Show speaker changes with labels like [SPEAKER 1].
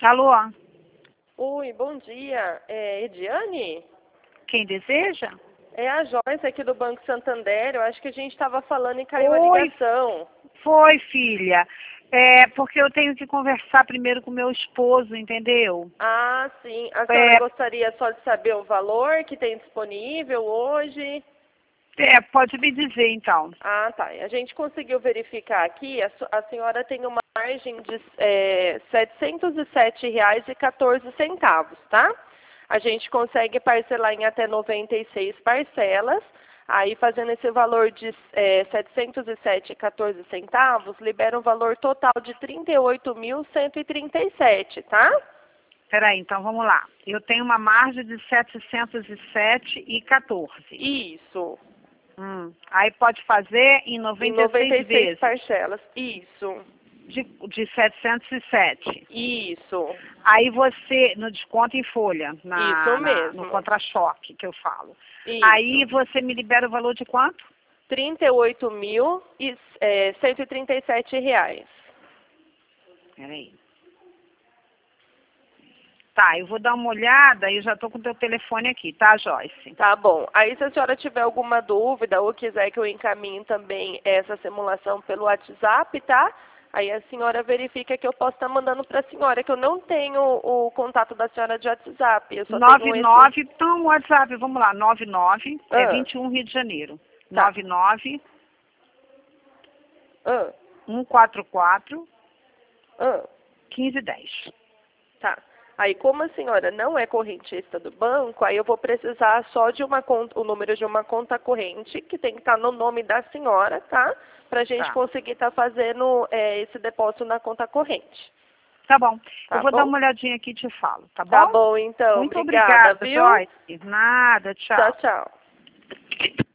[SPEAKER 1] Alô?
[SPEAKER 2] Oi, bom dia. É Ediane?
[SPEAKER 1] Quem deseja?
[SPEAKER 2] É a Joyce aqui do Banco Santander. Eu acho que a gente estava falando e caiu a
[SPEAKER 1] Oi,
[SPEAKER 2] ligação.
[SPEAKER 1] foi, filha. É porque eu tenho que conversar primeiro com meu esposo, entendeu?
[SPEAKER 2] Ah, sim. A senhora
[SPEAKER 1] É,
[SPEAKER 2] gostaria só de saber o valor que tem disponível hoje?
[SPEAKER 1] pode me dizer então.
[SPEAKER 2] Ah, tá. A gente conseguiu verificar aqui. A senhora tem uma margem de R$ 707,14, tá? A gente consegue parcelar em até 96 parcelas. Aí, fazendo esse valor de R$ 707,14, libera um valor total de R$ 38.137, tá?
[SPEAKER 1] Peraí, então vamos lá. Eu tenho uma margem de 707,14.
[SPEAKER 2] Isso.
[SPEAKER 1] Aí pode fazer em
[SPEAKER 2] Em
[SPEAKER 1] 96
[SPEAKER 2] 96
[SPEAKER 1] vezes
[SPEAKER 2] parcelas. Isso.
[SPEAKER 1] de 707.
[SPEAKER 2] Isso.
[SPEAKER 1] Aí você, no desconto em folha,
[SPEAKER 2] Isso
[SPEAKER 1] no
[SPEAKER 2] mesmo.
[SPEAKER 1] contra-choque que eu falo. Aí
[SPEAKER 2] Isso.
[SPEAKER 1] você me libera o valor de quanto?
[SPEAKER 2] R$ 38.137.
[SPEAKER 1] Peraí. Tá, eu vou dar uma olhada e eu já tô com o teu telefone aqui, tá, Joyce?
[SPEAKER 2] Tá bom. Aí, se a senhora tiver alguma dúvida ou quiser que eu encaminhe também essa simulação pelo WhatsApp, tá? Aí a senhora verifica que eu posso estar mandando para a senhora, que eu não tenho o contato da senhora de WhatsApp. Eu só tenho esse.
[SPEAKER 1] 99, então, WhatsApp, vamos lá, 99, é
[SPEAKER 2] Ah,
[SPEAKER 1] 21 Rio de Janeiro.
[SPEAKER 2] tá.
[SPEAKER 1] 99
[SPEAKER 2] Ah,
[SPEAKER 1] 144
[SPEAKER 2] ah.
[SPEAKER 1] 1510.
[SPEAKER 2] Tá. Aí, como a senhora não é correntista do banco, aí eu vou precisar só de uma conta, o número de uma conta corrente, que tem que estar no nome da senhora, tá? Para a gente
[SPEAKER 1] Tá.
[SPEAKER 2] conseguir estar fazendo esse depósito na conta corrente.
[SPEAKER 1] Tá bom. Eu
[SPEAKER 2] Tá
[SPEAKER 1] vou dar
[SPEAKER 2] bom?
[SPEAKER 1] uma olhadinha aqui e te falo, tá
[SPEAKER 2] Tá
[SPEAKER 1] bom?
[SPEAKER 2] bom, então.
[SPEAKER 1] Muito
[SPEAKER 2] Obrigada,
[SPEAKER 1] obrigada,
[SPEAKER 2] viu?
[SPEAKER 1] Joyce. Nada,
[SPEAKER 2] Tchau,
[SPEAKER 1] tchau.
[SPEAKER 2] tchau.